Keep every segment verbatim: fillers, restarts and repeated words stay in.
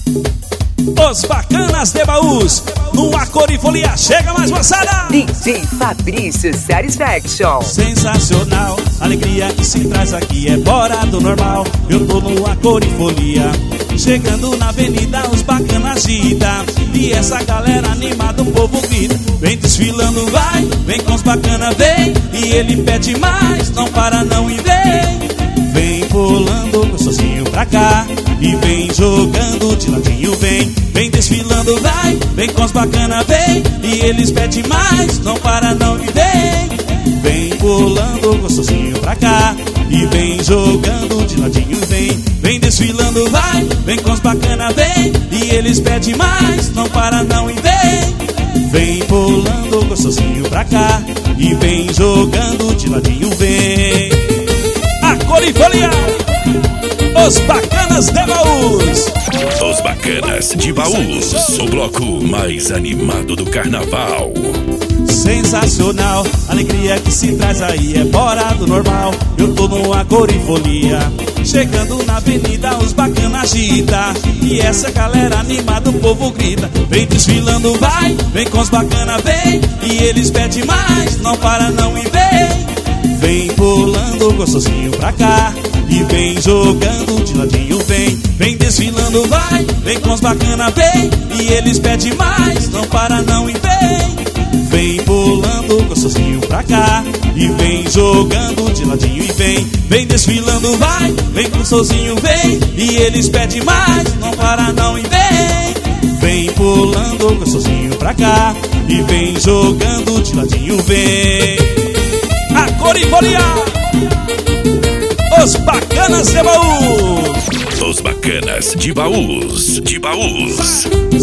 Os bacanas de Baús, no Acorifolia, chega mais moçada! D J Fabrício Satisfaction. Sensacional, a alegria que se traz aqui é fora do normal. Eu tô no Acorifolia, chegando na avenida, os bacanas agita. E essa galera animada, o povo grita. Vem desfilando, vai, vem com os bacanas, vem. E ele pede mais, não para não e vem. Vem pulando gostosinho pra cá e vem jogando de ladinho, vem. Vem desfilando, vai, vem com os bacana, vem. E eles pedem mais, não para não e vem. Vem pulando gostosinho pra cá e vem jogando de ladinho, vem. Vem desfilando, vai, vem com os bacana, vem. E eles pedem mais, não para não e vem. Vem pulando gostosinho pra cá e vem jogando de ladinho, vem. Acorifolia, os bacanas de Baús. Os bacanas de Baús, o bloco mais animado do carnaval. Sensacional, a alegria que se traz aí é fora do normal. Eu tô no Acorifolia, chegando na avenida, os bacanas agita. E essa galera animada, o povo grita. Vem desfilando, vai, vem com os bacanas, vem. E eles pedem mais, não para não e vem. Vem pulando gostosinho pra cá e vem jogando de ladinho, vem. Vem desfilando, vai, vem com os bacana, vem. E eles pedem mais, não para não e vem. Vem pulando gostosinho pra cá e vem jogando de ladinho e vem. Vem desfilando, vai, vem gostosinho, vem. E eles pedem mais, não para não e vem. Vem pulando gostosinho pra cá e vem jogando de ladinho, vem. Acorifolia, os bacanas de Baús. Os bacanas de Baús, de Baús.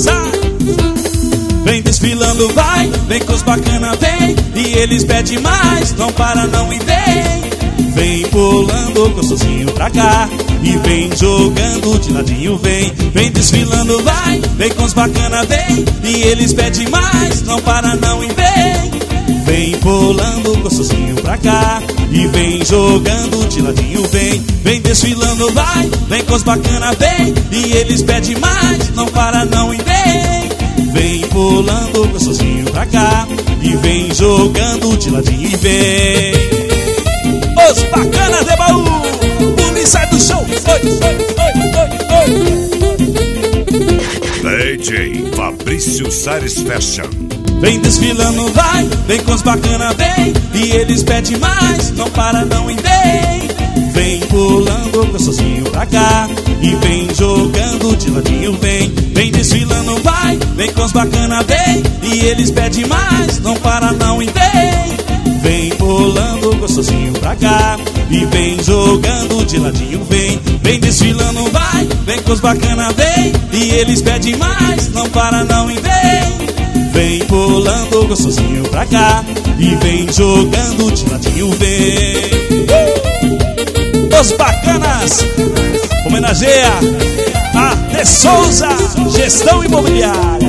Vem desfilando, vai, vem com os bacana, vem. E eles pedem mais, não para não e vem. Vem pulando gostosinho pra cá e vem jogando de ladinho, vem. Vem desfilando, vai, vem com os bacana, vem. E eles pedem mais, não para não e vem. Vem pulando gostosinho pra cá e vem jogando de ladinho, vem. Vem desfilando, vai, vem com os bacana, vem. E eles pedem mais, não para não e vem. Vem pulando gostosinho pra cá e vem jogando de ladinho e vem. Os bacanas de Baú, polícia do show. Oi, oi, oi, oi. D J Fabrício Satisfaction. Vem desfilando, vai, vem com os bacana, vem. E eles pedem mais, não para não e vem. Vem pulando gostosinho pra cá e vem jogando de ladinho, vem. Vem desfilando, vai, vem com os bacana, vem. E eles pedem mais, não para não e vem. Vem pulando gostosinho pra cá e vem jogando de ladinho, vem. Vem desfilando, vai, vem com os bacana, vem. E eles pedem mais, não para não e vem. Vem pulando gostosinho pra cá e vem jogando de ladinho, vem. Os bacanas homenageia a De Souza Gestão Imobiliária.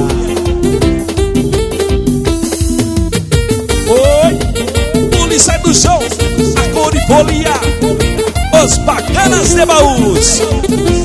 Oi, polícia do show, Acorifolia, os bacanas de Baús.